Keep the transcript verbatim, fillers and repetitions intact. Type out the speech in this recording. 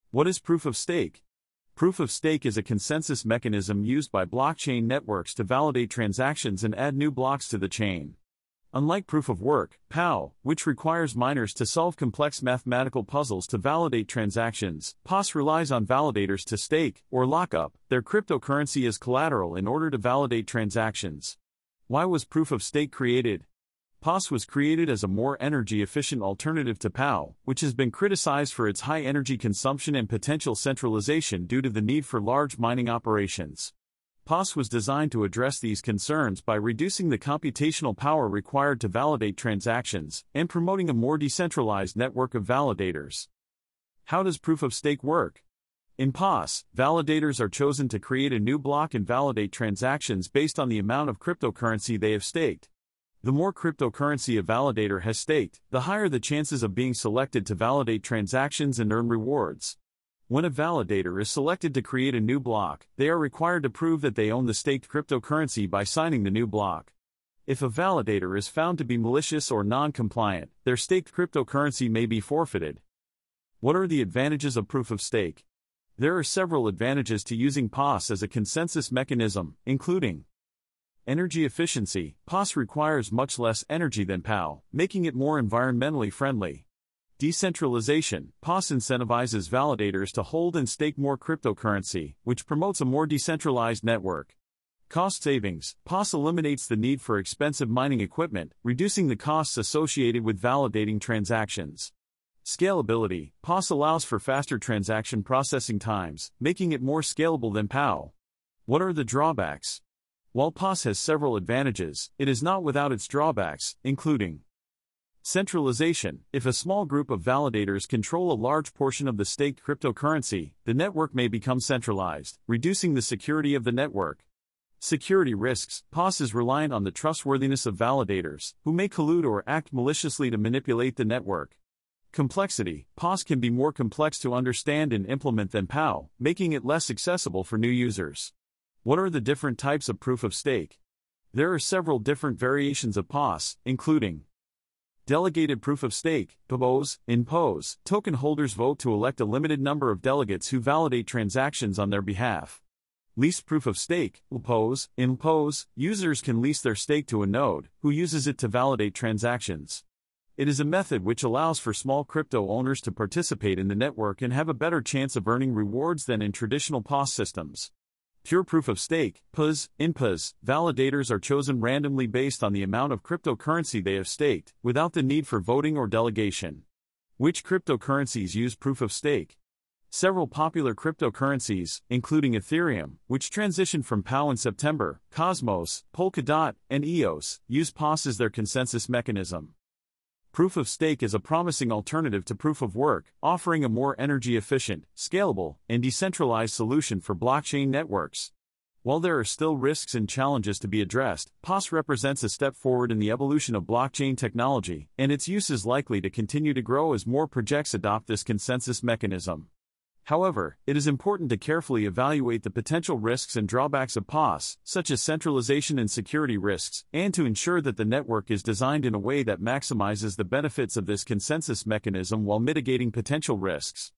What is proof of stake? Proof of stake is a consensus mechanism used by blockchain networks to validate transactions and add new blocks to the chain. Unlike proof of work, P O W, which requires miners to solve complex mathematical puzzles to validate transactions, P O S relies on validators to stake, or lock up, their cryptocurrency as collateral in order to validate transactions. Why was proof of stake created? P O S was created as a more energy-efficient alternative to P O W, which has been criticized for its high energy consumption and potential centralization due to the need for large mining operations. P O S was designed to address these concerns by reducing the computational power required to validate transactions and promoting a more decentralized network of validators. How does proof of stake work? In P O S, validators are chosen to create a new block and validate transactions based on the amount of cryptocurrency they have staked. The more cryptocurrency a validator has staked, the higher the chances of being selected to validate transactions and earn rewards. When a validator is selected to create a new block, they are required to prove that they own the staked cryptocurrency by signing the new block. If a validator is found to be malicious or non-compliant, their staked cryptocurrency may be forfeited. What are the advantages of proof of stake? There are several advantages to using P O S as a consensus mechanism, including energy efficiency. P O S requires much less energy than P O W, making it more environmentally friendly. Decentralization. P O S incentivizes validators to hold and stake more cryptocurrency, which promotes a more decentralized network. Cost savings. P O S eliminates the need for expensive mining equipment, reducing the costs associated with validating transactions. Scalability. P O S allows for faster transaction processing times, making it more scalable than P O W. What are the drawbacks? While P O S has several advantages, it is not without its drawbacks, including centralization. If a small group of validators control a large portion of the staked cryptocurrency, the network may become centralized, reducing the security of the network. Security risks. P O S is reliant on the trustworthiness of validators, who may collude or act maliciously to manipulate the network. Complexity. P O S can be more complex to understand and implement than P O W, making it less accessible for new users. What are the different types of proof of stake? There are several different variations of P O S, including delegated proof of stake, P O S. In P O S, token holders vote to elect a limited number of delegates who validate transactions on their behalf. Leased proof of stake, L P O S. In L P O S, users can lease their stake to a node, who uses it to validate transactions. It is a method which allows for small crypto owners to participate in the network and have a better chance of earning rewards than in traditional P O S systems. Pure proof of stake, P O S. In P O S, validators are chosen randomly based on the amount of cryptocurrency they have staked, without the need for voting or delegation. Which cryptocurrencies use proof of stake? Several popular cryptocurrencies, including Ethereum, which transitioned from P O W in September, Cosmos, Polkadot, and E O S, use P O S as their consensus mechanism. Proof of stake is a promising alternative to proof of work, offering a more energy-efficient, scalable, and decentralized solution for blockchain networks. While there are still risks and challenges to be addressed, P O S represents a step forward in the evolution of blockchain technology, and its use is likely to continue to grow as more projects adopt this consensus mechanism. However, it is important to carefully evaluate the potential risks and drawbacks of P O S, such as centralization and security risks, and to ensure that the network is designed in a way that maximizes the benefits of this consensus mechanism while mitigating potential risks.